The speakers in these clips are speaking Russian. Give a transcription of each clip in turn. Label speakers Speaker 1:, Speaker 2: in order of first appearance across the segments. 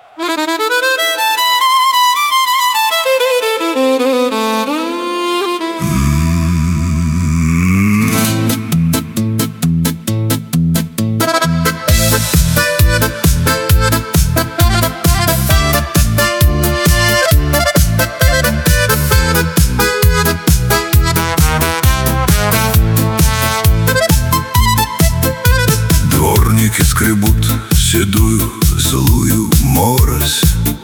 Speaker 1: Дворники скребут седую злую морось,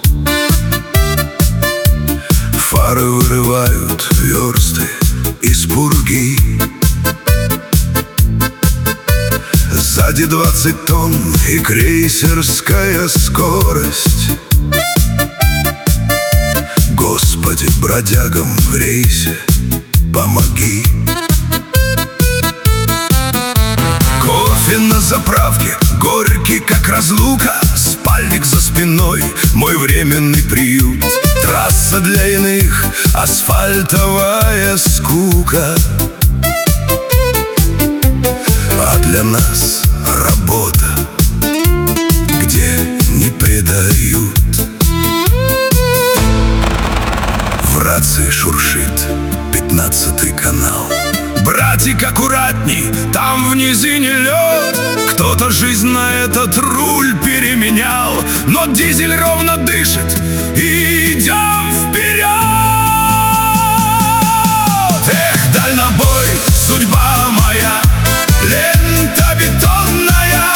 Speaker 1: фары вырывают версты из пурги. Сзади 20 тонн и крейсерская скорость. Господи, бродягам в рейсе помоги. Кофе на заправке, горький как разлука. Спальник за спиной, мой временный приют. Трасса для иных, асфальтовая скука. А для нас работа, где не предают. В рации шуршит 15-й канал. Братик, аккуратней, там в низине лед. Кто-то жизнь на этот руль переменял, но дизель ровно дышит, и идем вперед. Эх, дальнобой, судьба моя, лента бетонная.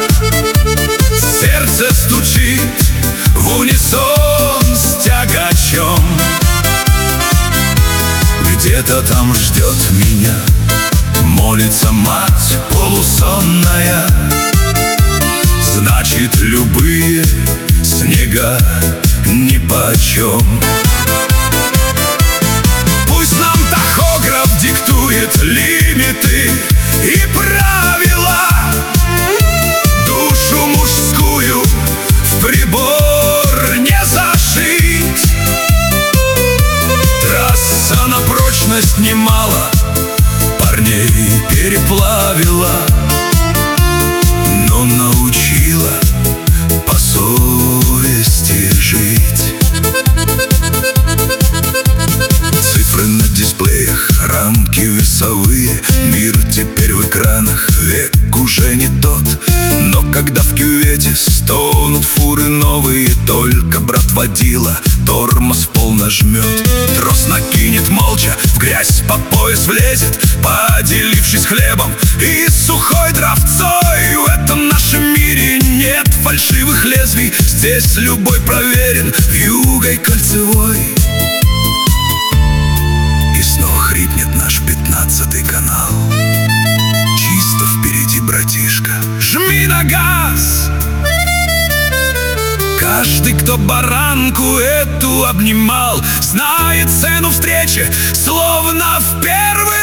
Speaker 1: Сердце стучит в унисон с тягачом. Где-то там ждет меня, молится мать полусонная. Значит, любые снега нипочем. Пусть нам тахограф диктует лимиты и правила. Душу мужскую в прибор не зашить. Трасса на прочность немало парней переплавила, но научила по совести жить. Цифры на дисплеях, рамки весовые. Мир теперь в экранах, век уже не тот. Но когда в кювете стонут фуры новые, только брат водила тормоз пол нажмет. Трос накинет молча, в грязь по пояс влезет, поделившись хлебом и сухой дровцой. В этом нашем мире нет фальшивых лезвий. Здесь любой проверен вьюгой кольцевой. И снова хрипнет наш 15-й канал. Чисто впереди, братишка, жми на газ. Каждый, кто баранку эту обнимал, знает цену встречи, словно в первый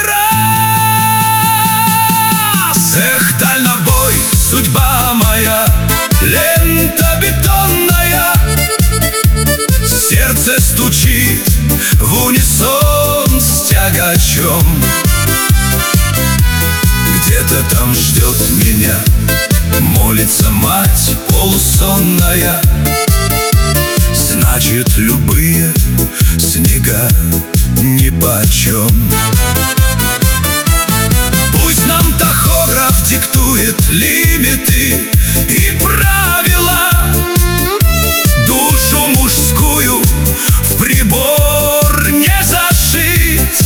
Speaker 1: раз. Эх, дальнобой, судьба моя, лента бетонная. Сердце стучит в унисон с тягачом. Где-то там ждет меня, молится мать полусонная. Значит, любые снега нипочем. Пусть нам тахограф диктует лимиты и правила. Душу мужскую в прибор не зашить.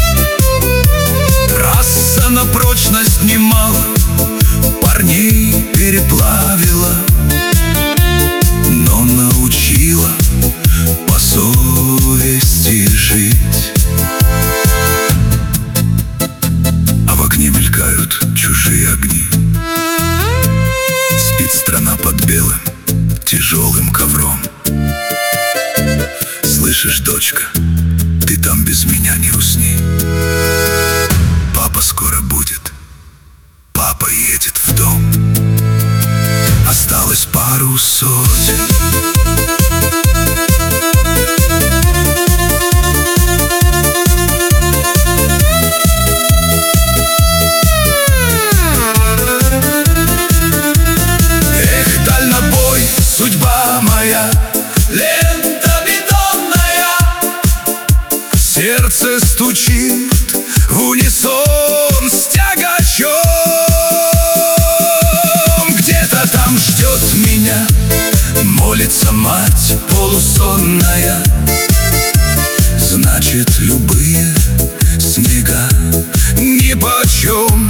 Speaker 1: Трасса на прочность немало парней переплавила, но научила по совести жить. А в окне мелькают чужие огни. Спит страна под белым тяжелым ковром. Слышишь, дочка, ты там без меня не усни. Папа скоро будет, папа едет в дом. Осталось пару сотен. Эх, дальнобой, судьба моя. моя лента бетонная. Сердце стучит в унисон с тягачом. Где-то там ждет меня, молится мать полусонная. Значит, любые снега нипочем.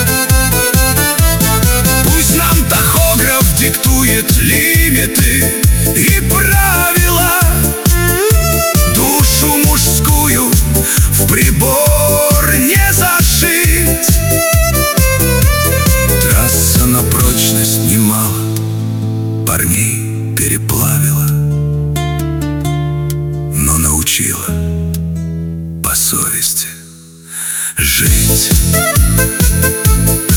Speaker 1: Пусть нам тахограф диктует лимиты и правила, душу мужскую в прибор не зашить. Трасса на прочность немало парней переплавила, но научила по совести жить.